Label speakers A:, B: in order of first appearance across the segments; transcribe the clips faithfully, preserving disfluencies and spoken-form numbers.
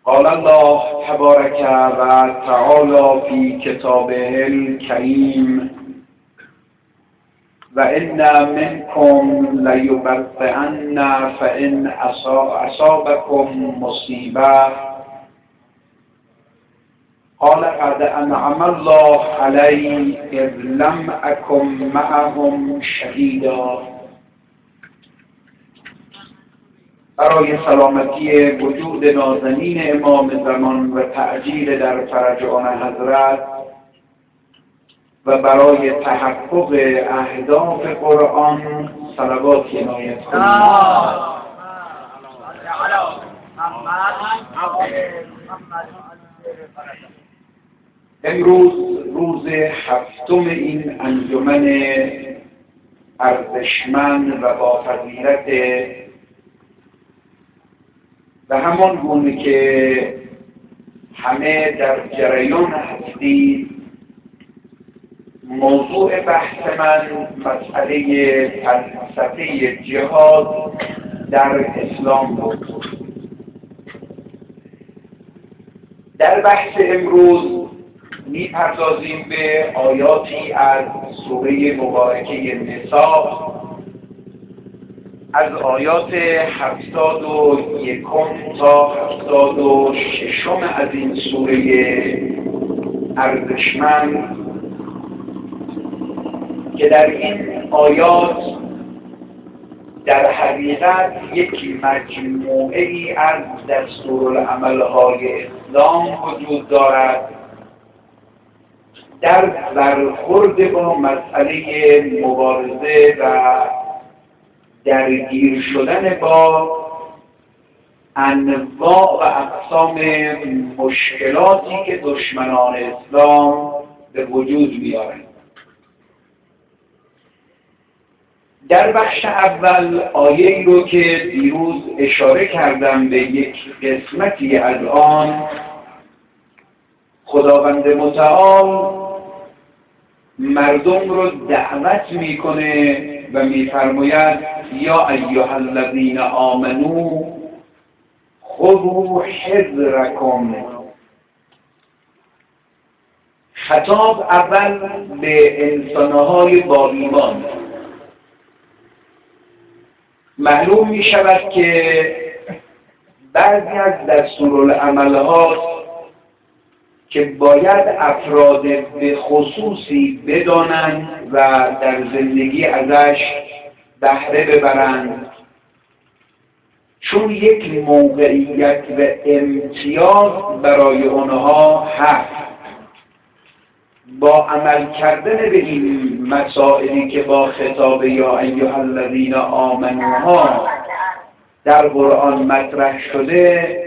A: قال الله تبارك و تعالى في كتابه الكريم و ان منكم لیبطئن فان اصابکم مصیبه قال قد انعم الله علی اذ لم اکن معهم شهیدا. برای سلامتی وجود نازنین امام زمان و تعجیل در فرج آن حضرت و برای تحقق اهداف قرآن صلوات عنایت کنید. امروز روز هفتم این انجمن ارزشمند و با فضیلت و همان گونه که همه در جریان هستید، موضوع بحث من مسئله فلسفه جهاد در اسلام بود. در بحث امروز می‌پردازیم به آیاتی از سوره مبارکه نساء، از آیات هفتاد و یکم تا هفتاد و ششم از این سوره ارزشمند که در این آیات در حقیقت یک مجموعه ای از دستورالعمل‌های اسلام وجود دارد در برخورد با مسئله مبارزه و درگیر شدن با انواع و اقسام مشکلاتی که دشمنان اسلام به وجود میارند. در بخش اول آیه‌ای رو که دیروز اشاره کردم به یک قسمتی از آن، خداوند متعال مردم رو دعوت میکنه و میفرماید یا ایها الذین آمنو خذوا حذرکم. خطاب اول به انسانهای با ایمان. معلوم می شود که بعضی از دستورالعمل‌ها که باید افراد به خصوصی بدانند و در زندگی ازش بهره ببرند، چون یک موقعیت و امتیاز برای آنها هست، با عمل کردن به این مسائلی که با خطاب یا ایها الذین آمنوها در قرآن مطرح شده،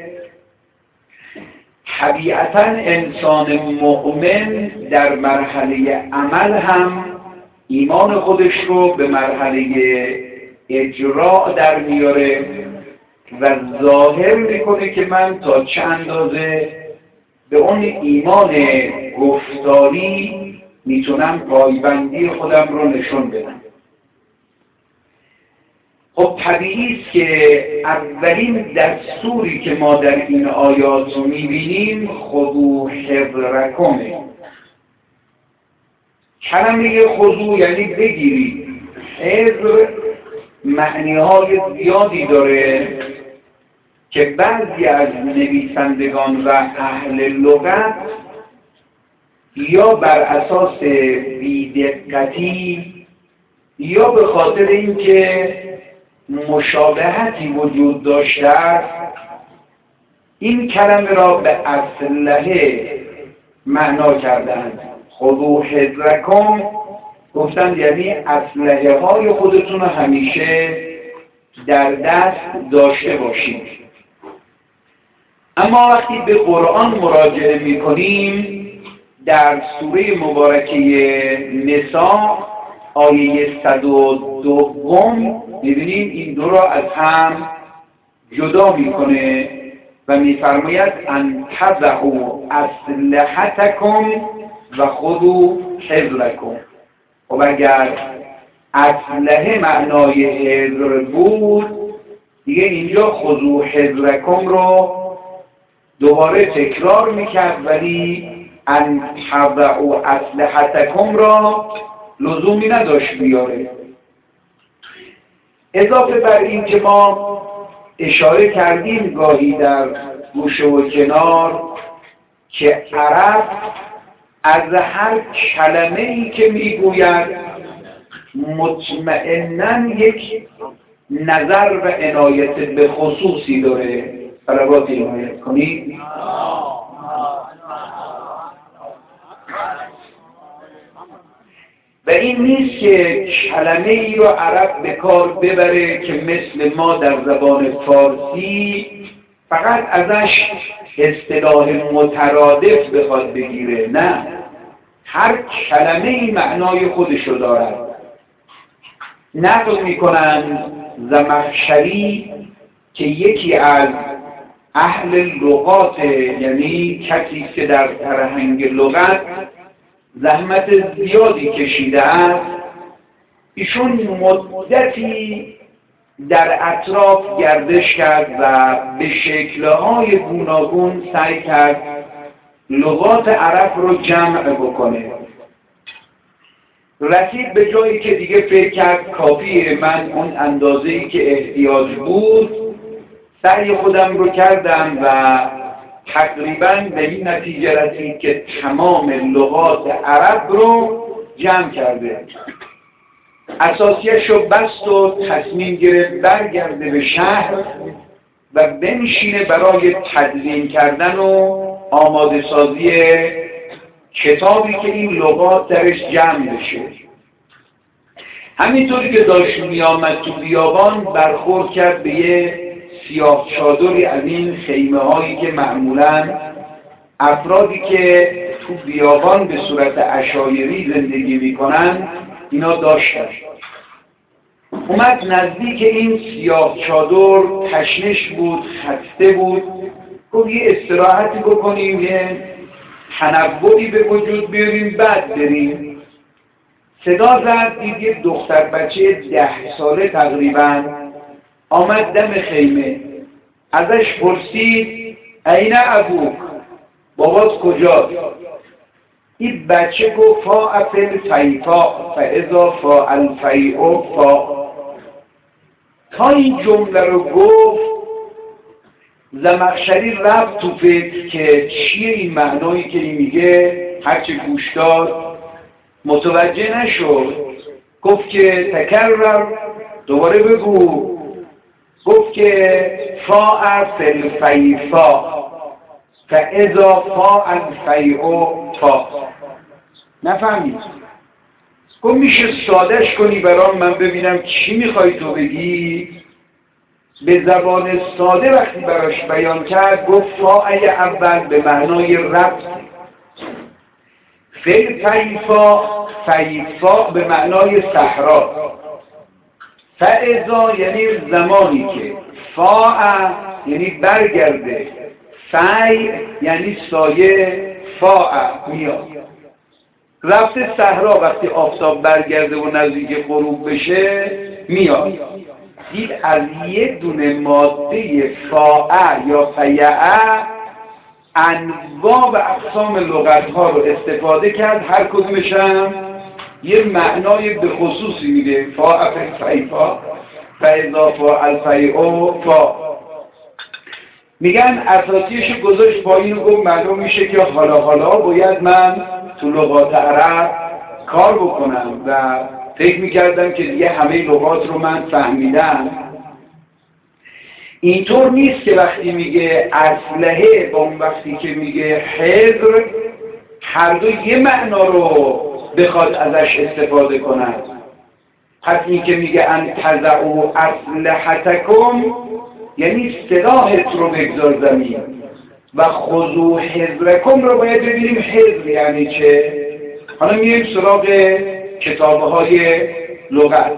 A: طبیعتاً انسان مؤمن در مرحله عمل هم ایمان خودش رو به مرحله اجراع در میاره و ظاهر میکنه که من تا چه اندازه به اون ایمان گفتاری میتونم پایبندی خودم رو نشون بدم. خب طبیعی است که اولین دستوری که ما در این آیات رو میبینیم خذوا حذرکمه. کلمه خذوا یعنی بگیرید. حذر معنی‌های زیادی داره که بعضی از نویسندگان و اهل لغت یا بر اساس بی‌دقتی یا به خاطر اینکه مشابهتی وجود داشته است، این کلمه را به اسلحه معنا کردند. خذوا حذرکم گفتند یعنی اسلحه های خودتون رو همیشه در دست داشته باشید. اما وقتی به قرآن مراجعه می‌کنیم، در سوره مبارکه نساء آیه صد و دوم می‌بینیم این دو را از هم جدا می‌کنه و می‌فرماید ان تضعوا اسلحتکم و خذوا حذرکم. و اگر اسلحه معنای حذر بود، دیگه اینجا خذوا حذرکم رو دوباره تکرار میکرد، ولی ان تضعوا اسلحتکم را لزومی نداشت بیاره. اضافه بر این که ما اشاره کردیم گاهی در گوشه و کنار که عرب از هر کلمه‌ای که میگوید مطمئناً یک نظر و عنایت به خصوصی داره. صلواتی عنایت کنید. و این نیست که کلمه ای رو عرب به کار ببره که مثل ما در زبان فارسی فقط ازش اصطلاح مترادف بخواد بگیره. نه، هر کلمه ای معنای خودشو دارد. نقل میکنند زمخشری که یکی از اهل لغات، یعنی کسی که در فرهنگ لغت زحمت زیادی کشیده است، ایشون مدتی در اطراف گردش کرد و به شکل‌های گوناگون سعی کرد لغات عرب رو جمع بکنه. رسید به جایی که دیگه فکر کرد کافیه، من اون اندازه‌ای که احتیاج بود سعی خودم رو کردم و تقریباً به این نتیجه رسید که تمام لغات عرب رو جمع کرده. اساسیش رو بست و تصمیم گرفت برگرده به شهر و بنشینه برای تدوین کردن و آماده سازی کتابی که این لغات درش جمع بشه. همینطوری که داشت می آمد تو بیابان برخورد کرد به یه سیاه چادری از این خیمه هایی که معمولاً افرادی که تو بیابان به صورت عشایری زندگی می کنن اینا داشتن. اومد نزدیک این سیاه چادر، تشنش بود، خسته بود، گفت یه استراحتی بکنیم، یه تنوعی به وجود بیاریم بعد بریم. صدا زد، دید یه دختر بچه ده ساله تقریباً آمد دم خیمه. ازش پرسید این ابوک، بابات کجاست؟ این بچه گفت فا افل فیفا فاذا فا الفیعو فا. تا این جمله رو گفت زمخشری رفت تو فکر که چیه این معنایی که این میگه. هرچه گوش داد متوجه نشد. گفت که تکرر، دوباره بگو. گفت که فا افل فیفا فاذا فا الفیعو فا. نفهمید؟ گفت میشه سادش کنی برام من ببینم چی میخوای تو بگی؟ به زبان ساده وقتی براش بیان کرد گفت فاء اول به معنای ربط، فل فیفا فیفا به معنای صحرا، فاذا یعنی زمانی که، فاء یعنی برگرده، فی یعنی سایه، فاء میاد. رفته صحرا وقتی آفتاب برگرده و نزدیک غروب بشه میاد. دید از یه دونه ماده فاء یا فیعه انواع و اقسام لغت ها رو استفاده کرد، هر کدومش هم یه معنای به خصوصی میده. فاء فیفا فاذا فاء الفیعو فا. میگن اساسیش گذاشت پایین و گفت معلوم میشه که حالا حالا باید من تو لغات عرب کار بکنم و فکر میکردم که دیگه همه لغات رو من فهمیدم. اینطور نیست که وقتی میگه اسلحه با اون وقتی که میگه حذر هر دو یه معنا رو بخواد ازش استفاده کنند. پس این که میگه ان تضعوا اسلحتکم یعنی سلاحت رو بگذار زمین و خذوا حذرکم رو باید ببینیم حذر یعنی چه. حالا میایم سراغ کتاب‌های لغت.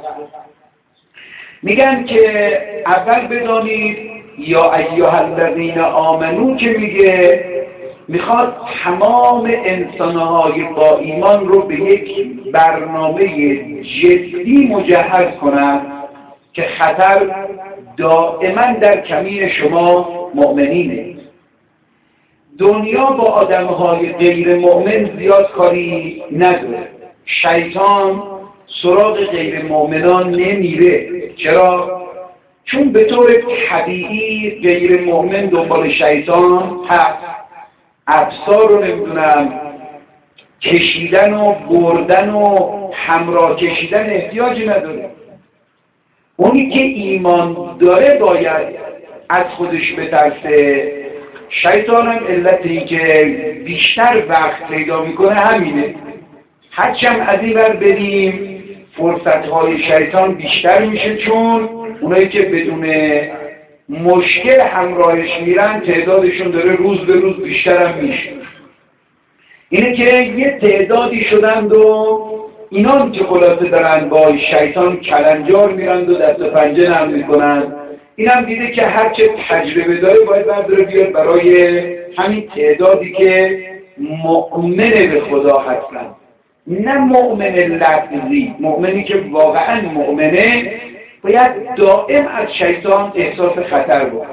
A: میگن که اول بدانید یا ایها الذین آمنو که میگه میخواد تمام انسان‌های با ایمان رو به یک برنامه جدی مجهز کنند که خطر دائما در کمین شما مؤمنینه. دنیا با آدمهای غیر مؤمن زیاد کاری نداره. شیطان سراغ غیر مؤمنان نمیره. چرا؟ چون به طور طبیعی غیر مؤمن دنبال شیطان هست. ابصار رو نمیدونم کشیدن و بردن و همراه کشیدن احتیاجی نداره. اونی که ایمان داره باید از خودش بترسه. شیطان هم علتی که بیشتر وقت پیدا میکنه همینه. هرچند از این ور بریم فرصتهای شیطان بیشتر میشه، چون اونایی که بدون مشکل همراهش میرن تعدادشون داره روز به روز بیشتر هم میشه. اینه که یه تعدادی شدند و اینا که خلاصه دارن با شیطان کلنجار میرند و دست و پنجه نرم میکنن. این هم دیده که هرچه تجربه داره باید برداره بیاد برای همین تعدادی که مؤمن به خدا هستن، نه مؤمن لفظی. مؤمنی که واقعا مؤمنه باید دائم از شیطان احساس خطر بکنه.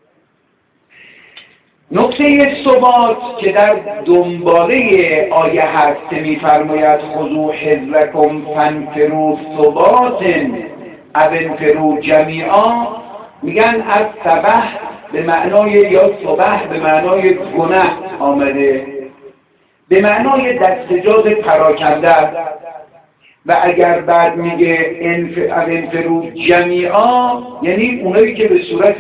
A: نکته ثبات که در دنباله آیه هست که می‌فرماید خذوا حذرکم فانفروا ثبات او انفروا جمیعا، میگن از صبح به معنای یا صبح به معنای گناه آمده، به معنای دستجات پراکنده. و اگر بعد میگه او انفروا جمیعا یعنی اونایی که به صورت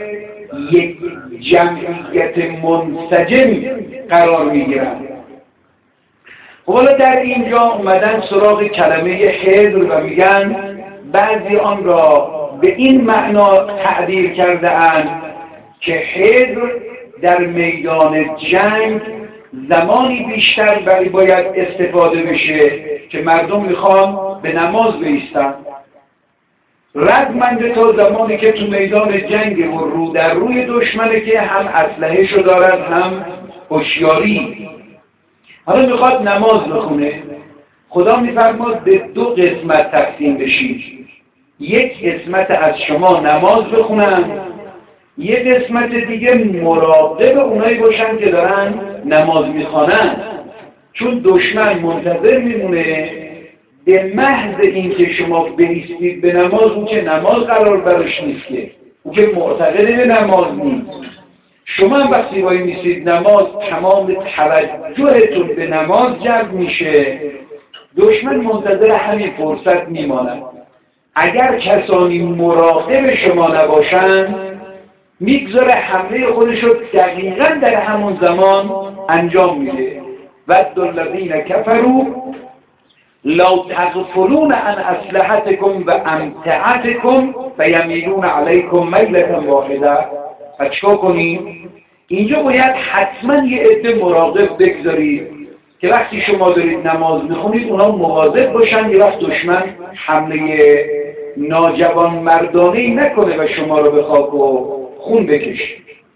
A: یک جمعیت منسجم قرار میگیرن. حالا در اینجا اومدن سراغ کلمه حذر و میگن بعضی آن را به این معنا تعبیر کرده اند که حذر در میدان جنگ زمانی بیشتر ولی باید استفاده بشه که مردم میخوان به نماز بایستن. ردمنده تا زمانی که تو میدان جنگ و رو در روی دشمنه که هم اسلحه شو دارد هم هوشیاری. حالا میخواد نماز بخونه. خدا میفرماد به دو قسمت تقسیم بشید. یک قسمت از شما نماز بخونن، یک قسمت دیگه مراقب اونایی باشن که دارن نماز میخوانن. چون دشمن منتظر میمونه به محض این که شما بایستید به نماز، اون که نماز قرار براش نیست، که اون که معتقد به نماز نیست. شما هم وقتی وای میسید نماز تمام توجهتون به نماز جلب میشه، دشمن منتظر همین فرصت میماند. اگر کسانی مراقب شما نباشن میگذاره حمله خودش رو دقیقاً در همون زمان انجام میده. ود الذین کفروا لو تغفلون عن اسلحتکم و امتعتکم فیمیلون علیکم میلة واحده. پس چیکار کنیم؟ اینجا باید حتما یه عده مراقب بگذارید که وقتی شما دارید نماز میخونید اونا مواظب باشن یه وقت دشمن حمله ناجوان مردانه‌ای نکنه و شما رو به خاک و خون بکشه.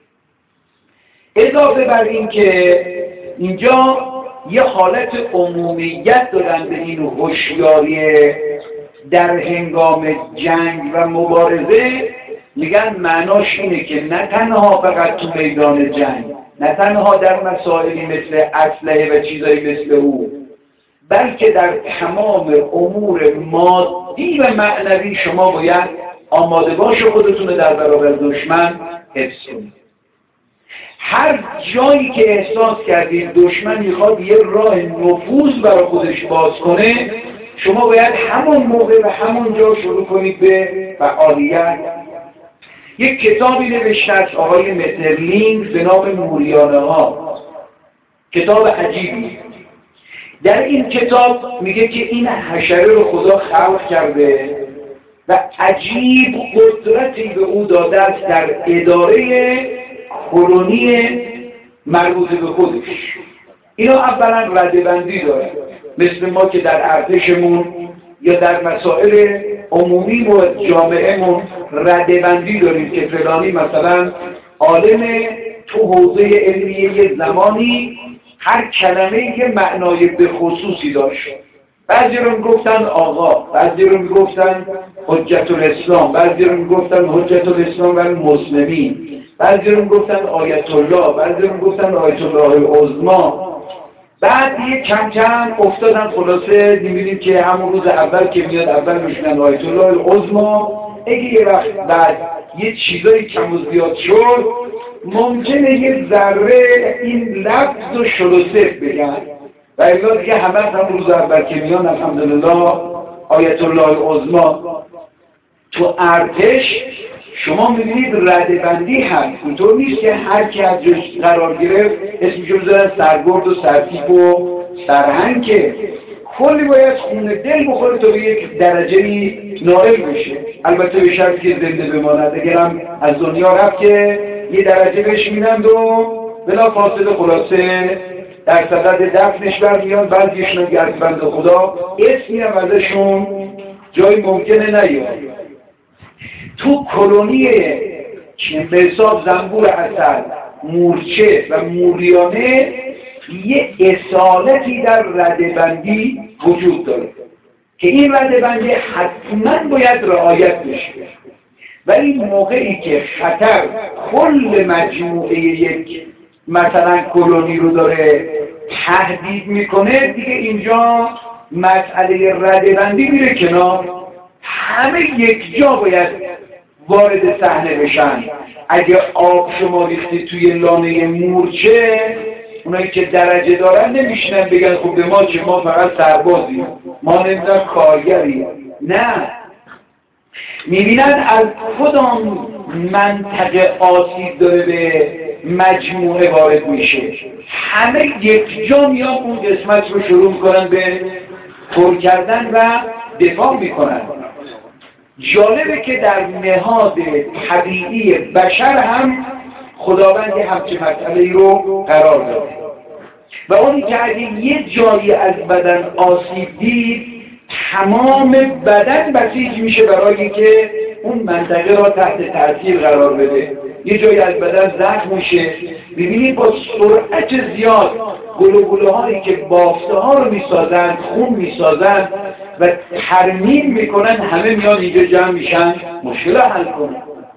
A: اضافه بر این که اینجا یه حالت عمومیت دادن به این هوشیاری در هنگام جنگ و مبارزه. میگن معناش اینه که نه تنها فقط تو میدان جنگ، نه تنها در مسائلی مثل اسلحه و چیزایی مثل او، بلکه در تمام امور مادی و معنوی شما باید آماده باش خودتون در برابر دشمن حفظ کنید. هر جایی که احساس کردید دشمن میخواد یه راه نفوذ برای خودش باز کنه، شما باید همون موقع و همون جا شروع کنید به فعالیت. یک کتابی نوشته از آقای مترلینگ به نام موریانه ها، کتاب عجیبی. در این کتاب میگه که این حشره رو خدا خلق کرده و عجیب قدرتی به او داده است در اداره کلونی مربوط به خودش. اینا اولا ردبندی داره، مثل ما که در ارتشمون یا در مسائل عمومی و جامعهمون ردبندی داریم که فلانی مثلا عالم تو حوزه علمیه یه زمانی هر کلمه یه معنای به خصوصی داشت. بعضی رو میگفتن آقا، بعضی رو میگفتن حجت الاسلام، بعضی رو میگفتن حجت الاسلام و المسلمین، بعضی رو گفتن آیت الله، بعضی رو گفتن آیت الله العظما. بعد دیگه کم کم افتادن، خلاصه می‌بینیم که همون روز اول که میاد اول میشنن آیت الله العظما. اگه یه وقت بعد یه چیزایی کم و زیاد شد، ممکنه یه ذره این لفظ و شلوسف بگن و الا دیگه همه هم روز اول که میان الحمدلله آیت الله العظما. تو ارتش شما میبینید ردبندی هست، اینطور نیست که هر کی از جاش قرار گرفت اسمشو بذارن سرگرد و سرتیپ و سرهنگ، که کلی باید خون دل بخوره تا به یک درجه نائل بشه. البته به شرطی که زنده بماند، اگرم از دنیا رفت که یه درجه بهش میدند و بلا فاصله خلاصه در صدد دفنش برمیان. بعضیشون گردبند خدا اسمی هم ازشون جایی ممکنه نیاد. تو کلونی به حساب زنبور عسل، مورچه و موریانه یه اصالتی در ردبندی وجود داره که این ردبندی حتما باید رعایت بشه، ولی موقعی که خطر کل مجموعه یک مثلا کلونی رو داره تهدید میکنه، دیگه اینجا مسئله ردبندی میره کنار. همه یک جا باید وارد صحنه بشن. اگه آب شما ریختی توی لانه مورچه، اونایی که درجه دارن نمیشنن بگن خب به ما چه، ما فقط سربازیم، ما نمیدن کارگریم. نه، میبینن از کدام منطقه آسیب داره به مجموعه وارد میشه، همه یک جا میان اون قسمت رو شروع میکنن به پر کردن و دفاع میکنن. جالبه که در نهاد طبیعی بشر هم خداوند همچه مسئله رو قرار داده و اونی که اگه یه جایی از بدن آسیب دید، تمام بدن بسیج میشه برای که اون منطقه را تحت تاثیر قرار بده. یه جایی از بدن زخم میشه، ببینید با سرعت زیاد گلوگوله هایی که بافته ها رو میسازن، خون میسازن و ترمیم میکنن، همه میان اینجا جمع میشن مشکل حل کنن.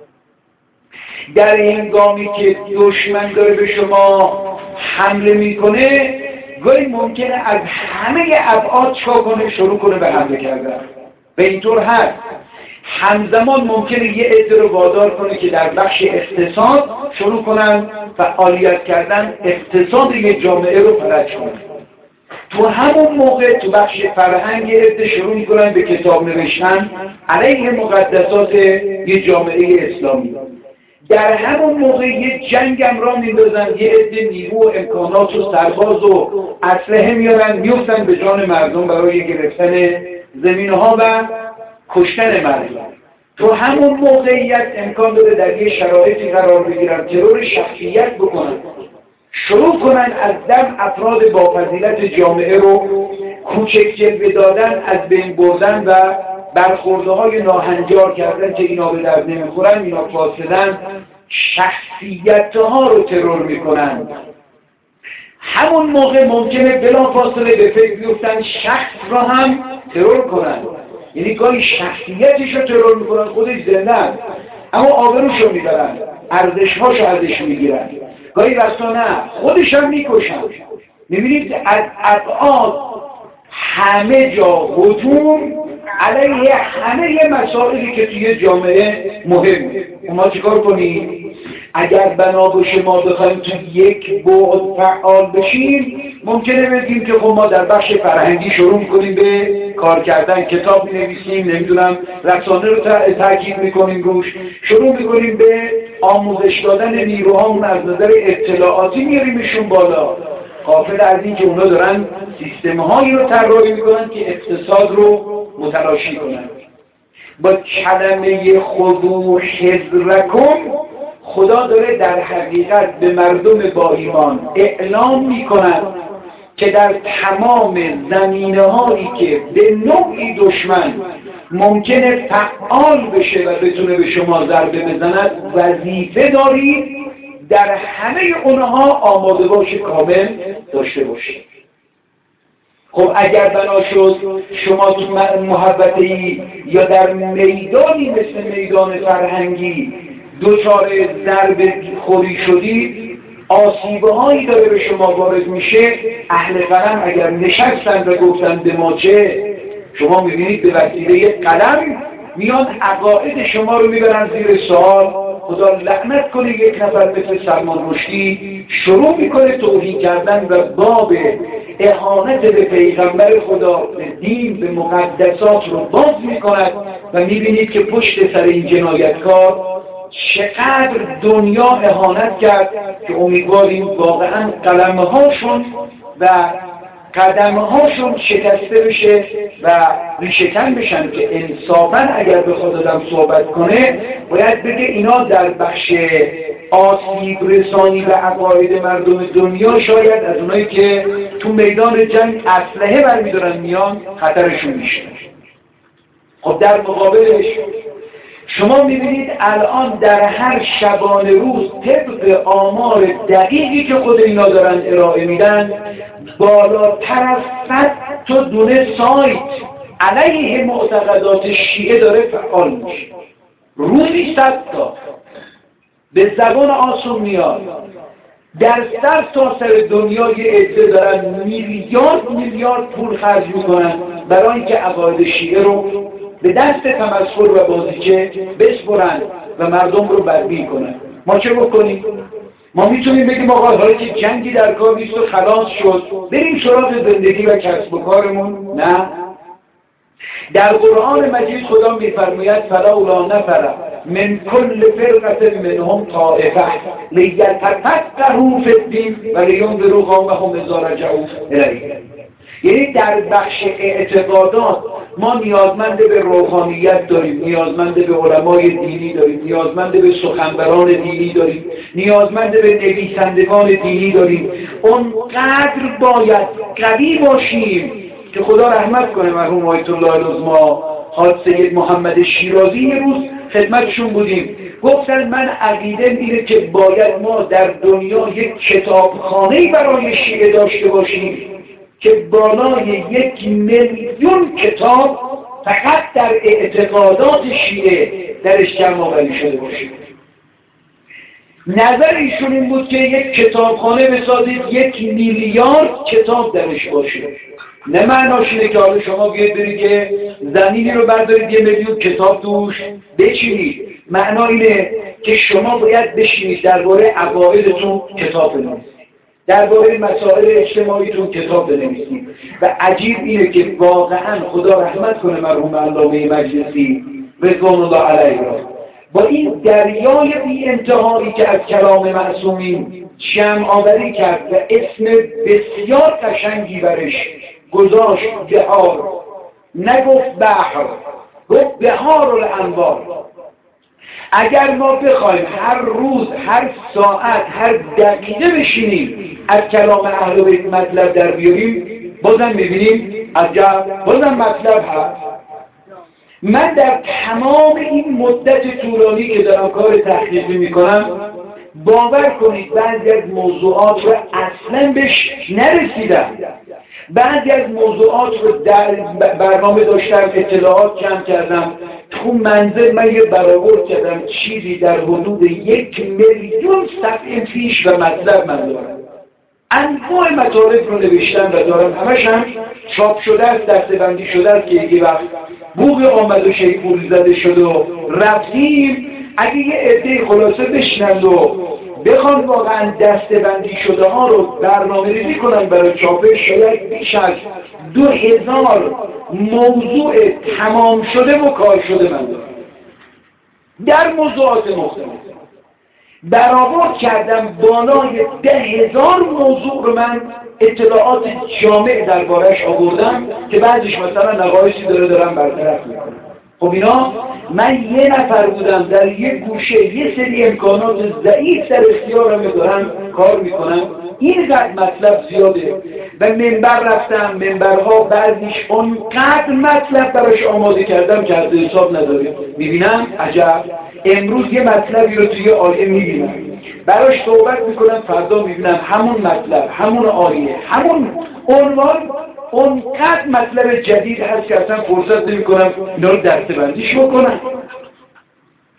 A: در هنگامی که دشمن داره به شما حمله میکنه، گاهی ممکنه از همه ابعاد چا کنه، شروع کنه به حمله کردن. به اینطور هست همزمان ممکنه یه عده رو وادار کنه که در بخش اقتصاد شروع کنن فعالیت کردن، اقتصاد یه جامعه رو فلج کنن. تو همون موقع تو بخش فرهنگ یه عده شروع میکنن به کتاب نوشتن علیه مقدسات یه جامعه اسلامی. در همون موقع یه جنگ هم را میندازن، یه عده نیرو و امکانات و سرباز و اسلحه میارن، میفتن به جان مردم برای گرفتن زمینها و کشتن مردم. تو همون موقعیت امکان داره در یه شرایطی قرار بگیرن، ترور شخصیت بکنن، شروع کنن از دم افراد با فضیلت جامعه رو کوچک جلوه دادن، از بین بردن و برخورده های ناهنجار کردن که اینا به درد نمیخورن، اینا فاسدن، شخصیت ها رو ترور میکنن. همون موقع ممکنه بلا فاصله به فکر بیفتن شخص را هم ترور کنن، یعنی گاهی شخصیتش رو ترور میکنن، خودش زنده اما آبروش رو میبرن، ارزشهاش رو ازش میگیرن، گاهی وقتا نه خودش هم میکشن. میبینید از ابعاد همه جا هجوم علیه همه مسائلی که توی جامعه مهمه. ما چیکار کنیم؟ اگر بنا باشه ما بخوایم تو یک بعد فعال بشیم، ممکنه بگیم که خب ما در بخش فرهنگی شروع میکنیم به کار کردن، کتاب مینویسیم، نمیدونم رسانه رو تاکید میکنیم روش، شروع میکنیم به آموزش دادن نیروهامون، از نظر اطلاعاتی میاریمشون بالا، غافل از این که اونا دارن سیستم‌هایی رو طراحی میکنن که اقتصاد رو متلاشی کنن. با کلمه خذوا حذرکم خدا داره در حقیقت به مردم با ایمان اعلام میکنن که در تمام زمینه‌هایی که به نوعی دشمن ممکنه فعال بشه و بتونه به شما ضربه بزند، وظیفه دارید در همه اونها آماده باش کامل داشته باشید. خب اگر بنا شد شما تو محوطه‌ای یا در میدانی مثل میدان فرهنگی دچار ضربه خوری شدید، آسیبهایی داره به شما وارد میشه، اهل قلم اگر نشستن و گفتن به ما چه، شما میبینید به وسیله قلم میان عقاید شما رو میبرن زیر سوال. خدا لعنت کنه یک نفر مثل سلمان رشدی شروع میکنه توهین کردن و باب اهانت به پیغمبر خدا، به دین، به مقدسات رو باز میکند و میبینید که پشت سر این جنایتکار چقدر دنیا اهانت کرد که امیدواریم واقعا قلمهاشون و قدمهاشون شکسته بشه و ریشه‌کن بشن که انصافاً اگر بخواد آدم صحبت کنه باید بگه اینا در بخش آسیب رسانی و عقاید مردم دنیا شاید از اونایی که تو میدان جنگ اسلحه برمی‌دارن میان خطرشون میشه. خب در مقابلش شما میبینید الان در هر شبانه روز طبق آمار دقیقی که خود اینا دارن ارائه میدن بالاتر از صد تا دونه سایت علیه معتقدات شیعه داره فعال میشه. روزی صد تا به زبان آسون میاد. در سر تا سر دنیا یه عده دارن میلیارد میلیارد پول خرج میکنن برای اینکه عقاید شیعه رو به دست تمسخر و بازیچه بسپرن و مردم رو بدبین کنن. ما چه بکنیم؟ ما میتونیم بگیم آقا حالا که جنگی در کار نیست و خلاص شد بریم سراغ زندگی و کسب و کارمون؟ نه. در قرآن مجید خدا میفرماید فلولا نفر من کل فرقة منهم طائفة لیتفقهوا فی الدین و لینذروا قومهم اذا رجعوا الیه. یعنی در بخش اعتقادات ما نیازمند به روحانیت داریم، نیازمند به علمای دینی داریم، نیازمند به سخنوران دینی داریم، نیازمند به نویسندگان دینی داریم. اونقدر باید قوی باشیم که خدا رحمت کنه مرحوم آیت الله العظمی حاج سید محمد شیرازی یه روز خدمتشون بودیم، گفتن من عقیده‌ام اینه که باید ما در دنیا یک کتابخانه‌ای برای شیعه داشته باشیم که بالای یک میلیون کتاب فقط در اعتقادات شیعه درش جمع آوری شده باشه. نظر ایشون این بود که یک کتابخانه بسازید یک میلیارد کتاب درش باشه. نه معناش اینه که حالا شما بیاید برید که زمینی رو بردارید یه میلیون کتاب توش بچینید. معنا اینه که شما باید بشینید درباره عقایدتون کتاب بنویسید، درباره مسائل اجتماعیتون کتاب بنویسید. و عجیب اینه که واقعا خدا رحمت کنه مرحوم علامه مجلسی رضوان الله علیه را با این دریای بی انتهایی که از کلام معصومین جمع آوری کرد و اسم بسیار قشنگی برش گذاشت، بهار، نگفت بحر، گفت بهار الانوار. اگر ما بخوایم هر روز، هر ساعت، هر دقیقه بشینیم از کلام اهل بیت مطلب در بیاریم، بازم میبینیم عجب، بازم مطلب هست. من در تمام این مدت طولانی که دارم کار تحقیقی میکنم باور کنید بعضی از موضوعات رو اصلا بهش نرسیدم. بعضی از موضوعات رو در برنامه داشتم، اطلاعات کم کردم، تو منزل من یه برآورد کردم چیزی در حدود یک میلیون صفحه پیش و مطلب من دارم. انواع مطالب رو نوشتم و دارم، همش هم چاپ شده است، دسته‌بندی شده است که یکی وقت بوق آمد و شیپور زده شد و رفتیم. اگه یه عده خلاصه بشنند و بخوان واقعا دسته‌بندی شده ها رو برنامه ریزی کنن برای چاپش، شاید بیش از دو هزار موضوع تمام شده و کار شده من دارم در موضوعات مختلف. برآورد کردم بالای ده هزار موضوع رو من اطلاعات جامع دربارش آوردم که بعضیش مثلا نقایصی داره دارم برطرف میکنم. خب اینا من یه نفر بودم در یه گوشه یه سری امکانات ضعیف در اختیارم دارم کار میکنم، اینقدر مطلب زیاده و منبر رفتم، منبرها بعضیش اونقدر مطلب براش آماده کردم که حد حساب نداره. میبینم عجب، امروز یه مطلبی رو توی آیه میبینم براش صحبت میکنم، فردا میبینم همون مطلب، همون آیه، همون عنوان، اونقدر مطلب جدید هست که اصلا فرصت نمی کنم اینا رو دسته‌بندیش بکنم.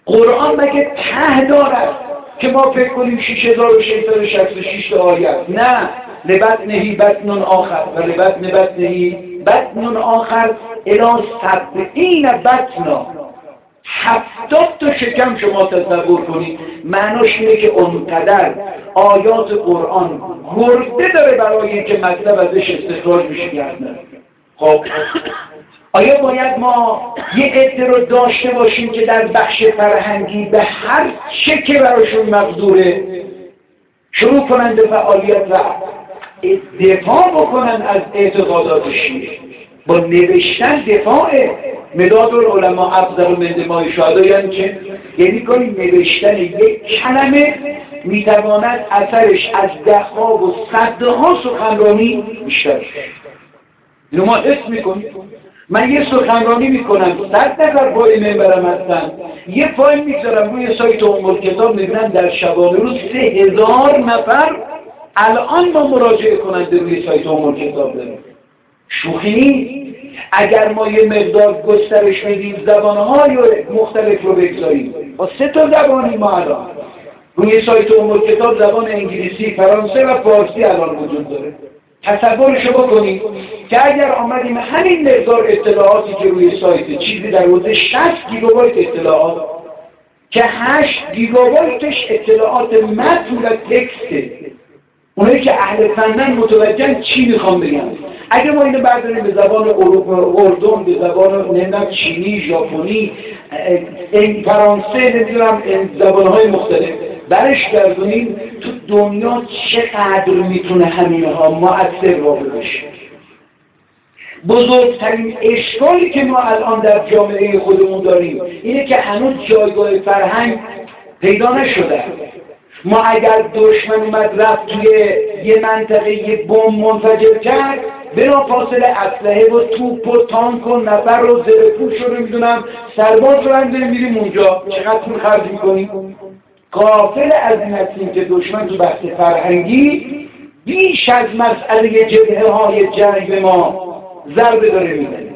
A: قرآن مگه ته دارد که ما فکر کنیم شش هزار و ششصد و شصت و شش آیه؟ نه، لبطنه بطن آخر و لبطن بطنه بطن آخر الی سبعین بطنا، هفتاد تا شکم شما تصور کنید. معناش اینه که اونقدر آیات قرآن گرده داره برای اینکه مطلب ازش استخراج بشه گردن. خب آیا باید ما یه عده رو داشته باشیم که در بخش فرهنگی به هر چه که براشون مقدوره شروع کنن به فعالیت و دفاع بکنن از اعتقادات شیعه؟ با نوشتن دفاعه. مداد العلماء افضل من دماء الشهداء یعنی که یعنی کنی نوشتن یک کلمه میتواند اثرش از ده‌ها و صدها سخنرانی بیشتر شد. اینو ما حس میکنیم. من یه سخنرانی میکنم، صد نفر پای منبرم هستن، یه فایل میذارم روی سایت ام‌الکتاب، میبینن در شبانه روز سه هزار نفر الان با مراجعه کننده روی سایت ام‌الکتاب داریم. شوخی نیست. اگر ما یه مقدار گسترش بدیم، زبانهای مختلف رو بگذاریم، با سه تا زبانی ما الان روی سایت ام‌الکتاب زبان انگلیسی، فرانسه و فارسی الان وجود داره. تصورشو بکنید که اگر آمدیم همین مقدار اطلاعاتی که روی سایت چیزی در حدود شصت گیگابایت اطلاعات که هشت گیگابایتش اطلاعات متن و تکسته، اونایی که اهل فنن متوجهن چی میخوام بگم، اگه ما اینو برداریم به زبان اروپا، اردن، به زبان نمیدونم چینی، ژاپنی، فرانسه، نمیدونم زبانهای مختلف برش گردونیم، تو دنیا چقدر میتونه همینها مؤثر واقع بشه. بزرگترین اشکالی که ما الان در جامعه خودمون داریم اینه که هنوز جایگاه فرهنگ پیدا نشده. ما اگر دشمن اومد رفت توی یه منطقه یه بمب منفجر کرد، بلافاصله اسلحه و توپ و تانک و نفر و زره‌پوش رو نمیدونم سرباز رو هم میریم اونجا، چقدر پول خرج میکنیم؟ غافل از این هستیم که دشمن تو بحث فرهنگی بیش از مسئله جبهه های جنگ به ما ضربه داره میزنه.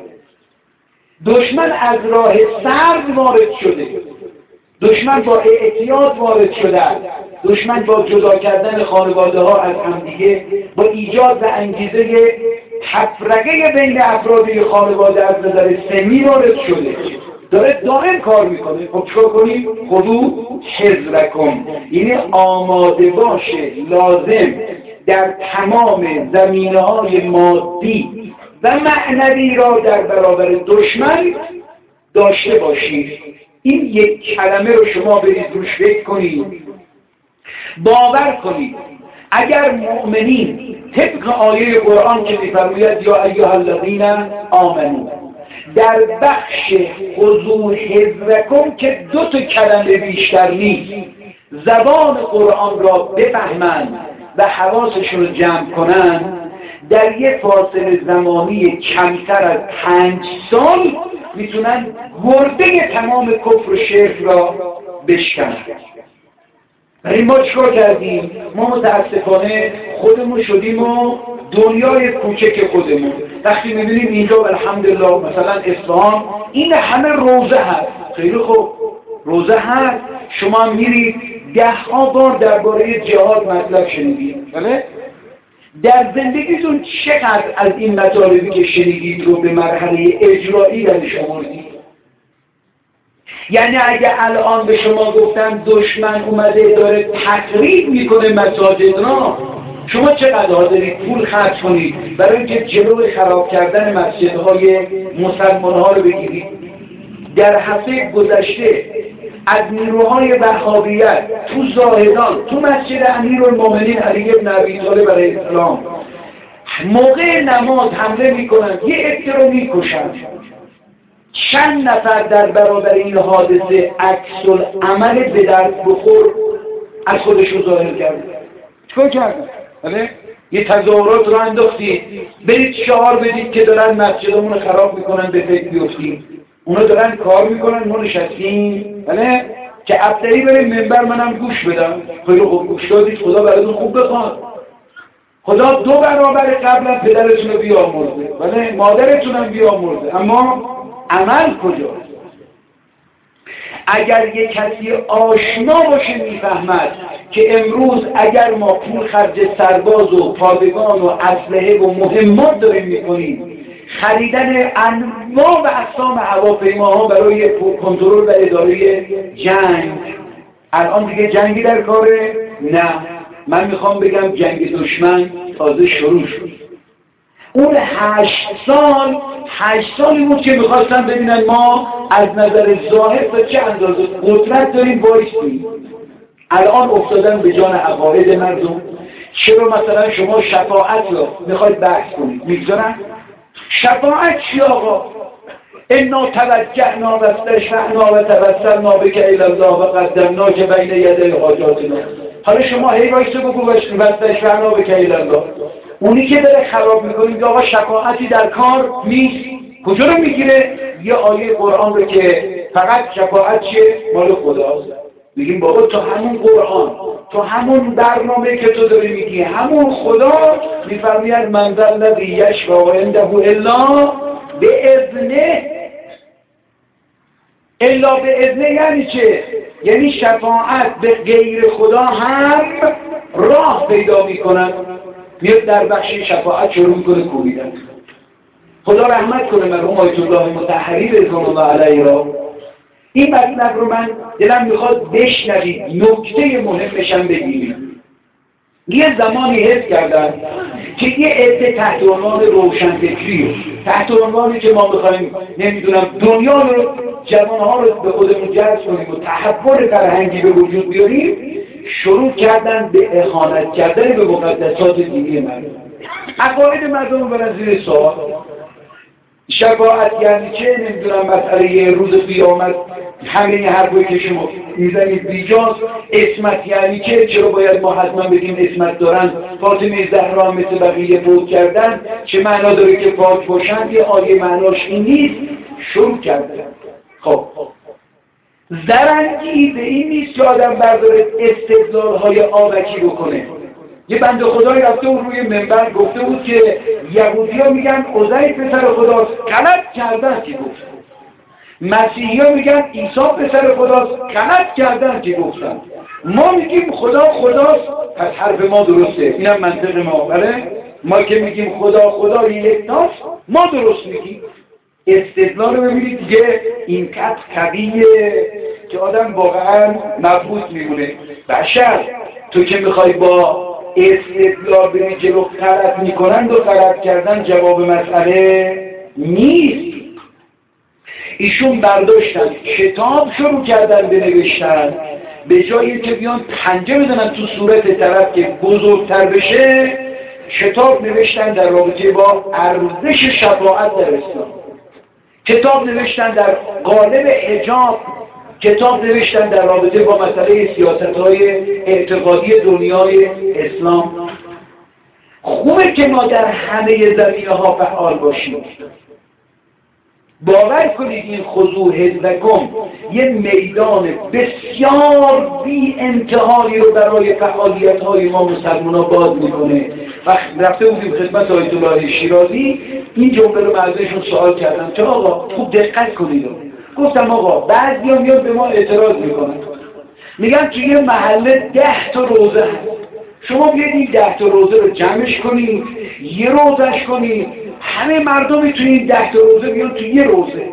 A: دشمن از راه سرد وارد شده، دشمن با اعتیاد وارد شده، دشمن با جدا کردن خانواده ها از همدیگه، با ایجاد و انگیزه تفرقه بین افراد خانواده از نظر سنی وارد شده، داره دائم کار میکنه. خب چه کنیم؟ خودو حذرکم، یعنی آماده باشه، لازم در تمام زمینه‌های مادی و معنوی را در برابر دشمن داشته باشید. این یک کلمه رو شما برید روش فکر کنید، باور کنید. اگر مؤمنین طبق آیه قرآن که می‌فرماید یا ایها الذین آمنو، در بخش خذوا حذرکم که دو تا کلمه بیشتر نیست، زبان قرآن را بفهمند و حواسشون رو جمع کنند، در یک فاصله زمانی کمتر از پنج سال میتونن گرده تمام کفر و شرک را بشکنن. ولی ما چیکار کردیم؟ ما متاسفانه خودمون شدیم و دنیای کوچک خودمون. وقتی میبینیم اینجا الحمدلله مثلا اصفهان این همه روزه هست، خیلی خوب روزه هست، شما میرید ده ها بار درباره جهاد مطلب شنیدید، بله؟ در زندگیتون چقدر از این مطالبی که شنیدید رو به مرحله اجرایی درش آوردید؟ یعنی اگه الان به شما گفتن دشمن اومده داره تخریب میکنه مساجد را، شما چقدر حاضرید پول خرج کنید برای اینکه جلوی خراب کردن مسجدهای مسلمان ها رو بگیرید؟ در هفته گذشته از نیروهای وهابیت تو زاهدان تو مسجد امیرالمومنین علی بن ابی طالب علیه السلام موقع نماز حمله میکنند، یه عده رو میکشند. چند نفر در برابر این حادثه عکس العمل به درد بخور از خودش رو ظاهر کرد؟ چیکار کردن؟ بله؟ یه تظاهرات رو انداختید، برید شعار بدید که دارن مسجدمون رو خراب میکنن، به فکر بیفتید. اونا دارن کار میکنن، ما نشستیم، بله؟ که ابتدی بریم منبر منم گوش بدم. خیلی خوب گوش دادید، خدا براتون خوب بخواد. خدا دو برابر قبلا پدرتون رو بیامرزه، بله؟ مادرتون هم بیامرزه، اما عمل کجاست؟ اگر یک کسی آشنا باشه میفهمد که امروز اگر ما پول خرج سرباز و پادگان و اسلحه و مهمات داریم میکنیم، خریدن انواع و اقسام هواپیماها برای کنترل و اداره جنگ، الان دیگه جنگی در کاره؟ نه، من میخوام بگم جنگ دشمن تازه شروع شد. اون هشت سال هشت سالی بود که میخواستن ببینن ما از نظر ظاهر تا چه اندازه قدرت داریم بایستیم. الان افتادن به جان عقاید مردم. چرا مثلا شما شفاعت رو میخواید بحث کنید میگذارن؟ شفاعت چی آقا؟ انا توجهنا و استشفعنا و توسلنا بک الی الله و قدمناک بین یدی حاجاتنا. حالا شما هی وایسه بگو و استشفعنا بک الی الله. اونی که داره خراب میکنید آقا شفاعتی در کار نیست. کجا رو میگیره؟ یه آیه قرآن رو که فقط شفاعت چیه؟ مال خداست. میگیم بابا تو همون قرآن، تو همون برنامه که تو داری میگی، همون خدا میفرماید من ذا الذی یشفع عنده الا باذنه. الا باذنه یعنی چه؟ یعنی شفاعت به غیر خدا هم راه پیدا میکنن. میاد در بخش شفاعت شروع کنه کوبیدن. خدا رحمت کنه مرحوم آیت الله مطهری رضوان الله علیه را. این مطلب رو من دلم میخواد بشنوید، نکته مهمش هم بگیریم. یه زمانی حس کردن که یه عده تحت عنوان روشنفکری، تحت عنوانی که ما میخوایم نمیدونم دنیا رو، جوانها رو به خودمون جذب کنیم و تحول فرهنگی به وجود بیاریم، شروع کردن به اهانت کردن به مقدسات دینی مردم. عقاید مردم رو برن زیر سوال. شفاعت یعنی چه؟ نمیدونم مسئله روز قیامت، همه حرفایی که شما میزنید بیجاست. اسمت یعنی چه؟ چرا باید ما حتما بگیم اسمت دارن؟ فاطمه زهرا مثل بقیه فوت کردن، چه معنا داره که پاک باشن؟ یه آیه معناش این نیست. شروع کردن. خب زرنگی به این نیست که آدم برداره استدلال های آبکی بکنه. یه بنده خدایی رفته بود روی منبر گفته بود که یهودی ها میگن عزیر پسر خداست، غلط کردن که گفت. مسیحی ها میگن عیسی پسر خداست، غلط کردن که گفتن. ما میگیم خدا خداست، پس حرف ما درسته. اینم منطق ما. بله؟ ما که میگیم خدا خدا یکتاست، ما درست میگیم. استدلال رو ببینید دیگه این قد قویه که آدم واقعا مبهوت میمونه. بشر تو که میخوای با استدلال بری جلو، غلط میکنند و غلط کردن جواب مسئله نیست. ایشون برداشتن کتاب شروع کردن بنوشتن، به جایی که بیان پنجه بزنن تو صورت طرف که بزرگتر بشه، کتاب نوشتن در رابطه با ارزش شفاعت در اسلام، کتاب نوشتن در قالب حجاب، کتاب نوشتن در رابطه با مسئله سیاست‌های اعتقادی دنیای اسلام. خوبه که ما در همه زمینه‌ها فعال باشیم. باور کنید این خضوع حزبکم یه میدان بسیار بی انتهایی رو برای فعالیت‌های ما مسلمان‌ها باز میکنه. و رفته بودیم خدمت آیت الله شیرازی، این جمله رو ازشون سوال کردم که آقا خوب دقت کنید. گفتم آقا بعضی ها میاد به ما اعتراض میکنن، میگن که یه محله ده تا روزه هست، شما بیاید این ده تا روزه رو جمعش کنید، یه روزش کنید، همه مردمی توی این ده تا روزه بیان توی یه روزه.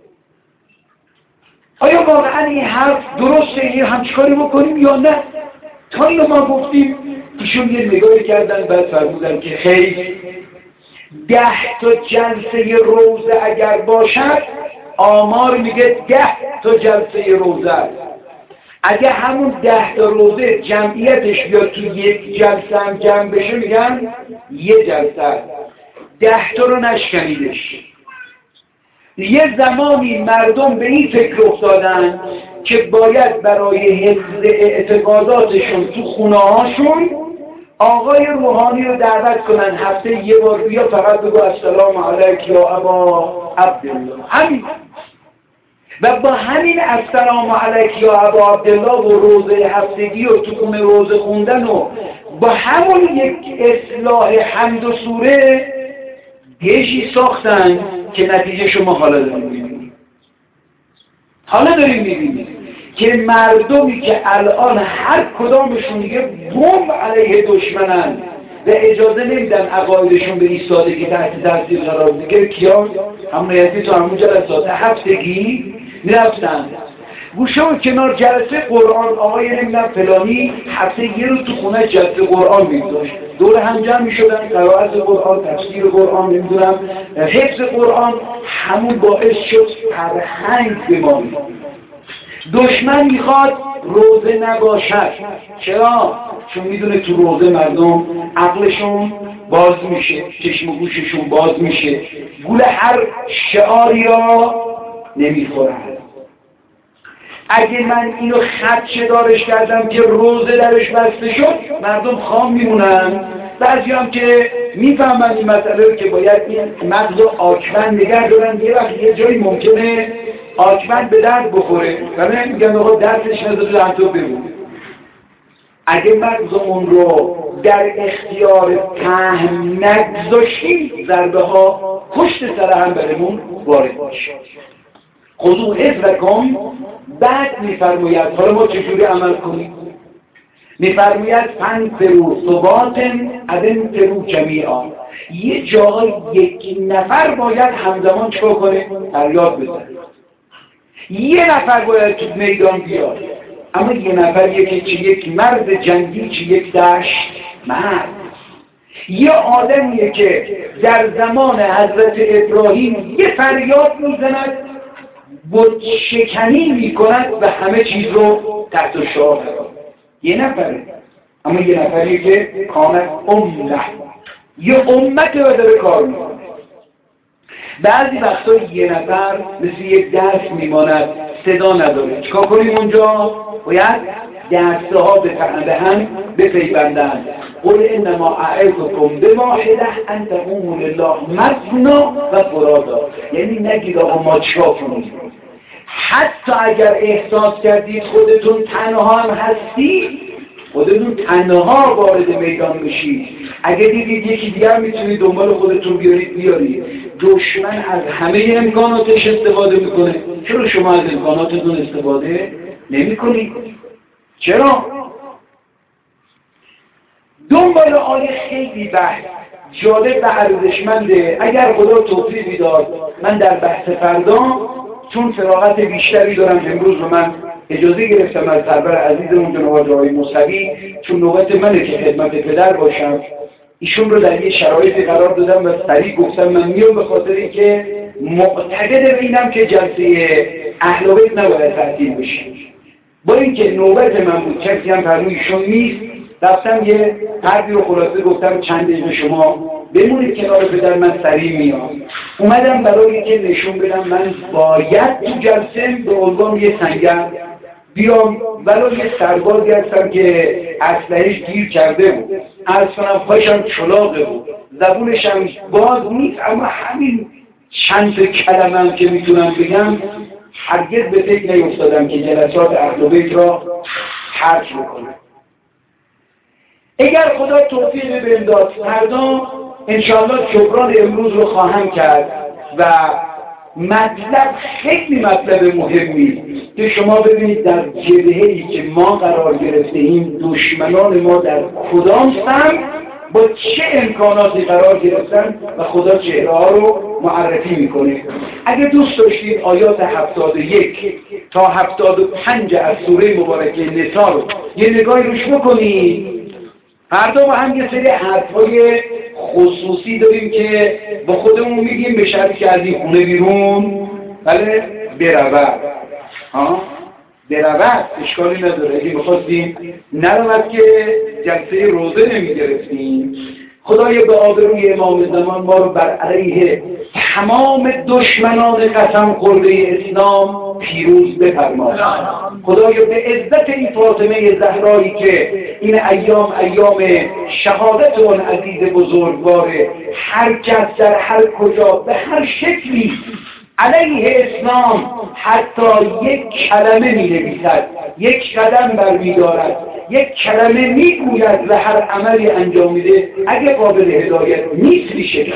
A: آیا واقعا این حرف درسته؟ یه همچکاری بکنیم یا نه؟ تا اینو ما گفتیم، ایشون یه نگاهی کردن بعد فرمودن که خیر، ده تا جلسه روزه اگر باشد، آمار میگه ده تا جلسه روزه. اگه همون ده تا روزه جمعیتش بیاد تو یک جلسه هم جمع بشه، میگن یه جلسه. ده تا رو نشکنیدش. یه زمانی مردم به این فکر افتادن که باید برای حفظ اعتقاداتشون تو خونه هاشون آقای روحانی رو دعوت کنن، هفته یه بار بیا فقط بگو السلام علیک یا ابا عبدالله. همین. و با همین السلام علیک یا ابا عبدالله و روزه هفتگی و تو خونه روزه خوندن و با همون یک اصلاح حمد و سوره دیشی ساختن که نتیجه شما حالا داریم میبینیم. حالا داریم میبینیم. که مردمی که الان هر کدامشون دیگه بمب علیه دشمنن و اجازه نمیدن عقایدشون به ایستادگی تحت تاثیر قرار بگیره، کیا؟ همون یعنی تو همون جلسات هفتگی میرفتن گوشه و کنار جلسه قرآن. آقای نمیدن فلانی هفته یه روز تو خونه جلسه قرآن میگذاشت، دور هم جمع میشدن، قرائت قرآن، تفسیر قرآن، نمیدونم حفظ قرآن. همون باعث شد فرهنگ بمانه. دشمن میخواد روزه نباشد. چرا؟ چون میدونه تو روزه مردم عقلشون باز میشه، چشم و گوششون باز میشه، گول هر شعاری را نمیخورن. اگه من اینو خدشه دارش کردم که روزه درش بسته شد، مردم خام میمونن. بعضی هم که میفهمن این مسئله رو که باید این مغز و آکمند نگه دارن، یه وقت یه جایی ممکنه آکمند به درد بخوره و من میگم آقا درسش نزده در تو بمون. اگه مغز اون رو در اختیار پهن نگذاشتیم، ضربه ها پشت سر هم برمون وارد میشه. خودو حفظکم بعد میفرماید حالا ما چجوری عمل کنیم؟ میفرماید فانفروا ثباتن ادنفروا جمیعا. یه جای یک نفر باید همزمان چکار کنه؟ فریاد بزنه. یه نفر باید تو میدان بیاد، اما یه نفر یکی چه یک مرد جنگی چه یک دشت مرد. یه آدمیه که در زمان حضرت ابراهیم یه فریاد میزند، بود شکنی میکند و همه چیز رو تحت شعار قرار. یه نفره، اما یه نفری که کامل امه، یه امت رو داره کار میکنه. بعضی وقتا یه نفر مثل یک درس میماند، صدا نداره. چیکار کنیم اونجا؟ باید دسته ها به هم بپیوندن. قل انما اعظکم بواحده ان تقوموا لله مثنا و فرادا. یعنی نگید آقا ما چیکار کنیم. حتی اگر احساس کردید خودتون تنها هم هستی، خودتون تنها وارد میدان بشید. اگه دیدید یکی دیگر میتونید دنبال خودتون بیارید بیارید. دشمن از همه امکاناتش استفاده میکنه. چرا شما از امکاناتتون استفاده نمی کنید؟ چرا؟ دنبال آیه خیلی بحث جالب و ارزشمنده. اگر خدا توفیقی داد من در بحث فردا، چون فراغت بیشتری دارم امروز رو من اجازه گرفتم از سرور عزیزمون جناب آقای موسوی، چون نوبت منه که خدمت پدر باشم، ایشون رو در یه شرایطی قرار دادم و سریع گفتم من میام به خاطر اینکه معتقد بینم که جلسه اهل بیت نباید تعطیل بشه. با اینکه نوبت من بود، کسی هم فرمود ایشون نیست، رفتم یه حرفی رو خلاصه گفتم چند دقیقه شما بمونید کنار پدر، من سریع میام. اومدم برای که نشون بدم من باید تو جلسه به عنوان یه سنگر بیام، ولو یه سربازی هستم که اسلحه‌اش گیر کرده بود، اصلا پاشم چلاقه بود، زبونش هم باز نیست، اما همین چند کلمه هم که میتونم بگم هرگز به فکر نیفتادم که جلسات اهل بیت را ترک بکنم. اگر خدا توفیق بهم داد فردا انشاءالله جبران امروز رو خواهم کرد و مطلب خیلی مطلب مهمی که شما ببینید در جبهه‌ای که ما قرار گرفته‌ایم دشمنان ما در کدام سمت با چه امکاناتی قرار گرفتن و خدا چهره ها رو معرفی میکنه. اگه دوست داشتید آیات هفتاد و یک تا هفتاد و پنج از سوره مبارکه نساء رو یه نگاهی روش بکنید. فردا با هم یه سری حرفای خصوصی داریم که با خودمون میگیم به شرطی که از این خونه بیرون بله برود، ها برود اشکالی نداره. اگه بخواستیم نرود که جلسه روزه نمیگرفتیم. خدای به آبروی امام زمان ما رو بر علیه تمام دشمنان قسم خورده اسلام پیروز بفرماید. خدایا به عزت این فاطمه زهرایی که این ایام ایام شهادت اون عزیز بزرگواره، هر کس در هر کجا به هر شکلی علیه اسلام حتی یک کلمه می نویسد، یک قدم برمی دارد، یک کلمه می گوید و هر عملی انجام میده، اگه قابل هدایت نیست میشه.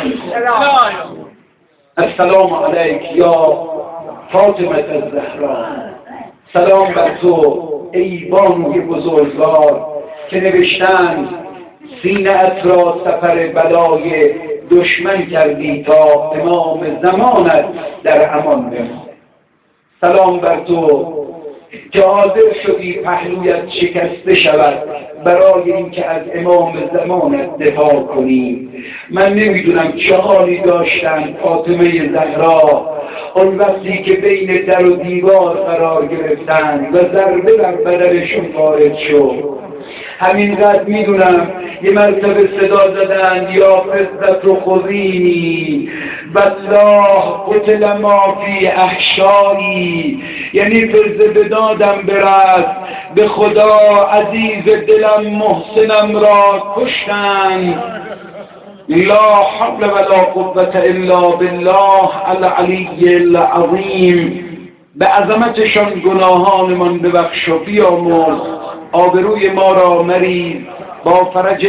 A: السلام علیک یا فاطمه الزهرا. سلام بر تو ای بانوی بزرگوار که نوشتند سینه‌ات را سفر بلای دشمن کردی تا امام زمانت در امان بمان. سلام بر تو که حاضر شدی پهلویت شکسته شود برای اینکه از امام زمانت دفاع کنی. من نمیدونم چه حالی داشتن فاطمه زهرا اون وقتی که بین در و دیوار قرار گرفتن و ضربه بر بدنشون وارد شد. همینقدر میدونم یه مرتبه صدا زدن یا فزت و خذینی والله قتل ما فی احشایی، یعنی فزه به دادم برس، به خدا عزیز دلم محسنم را کشتن. لا حول ولا قوة الا بالله العلی العظیم. به عظمتشان گناهانمان ببخش و بیامرز، آبروی ما را مریز با فرج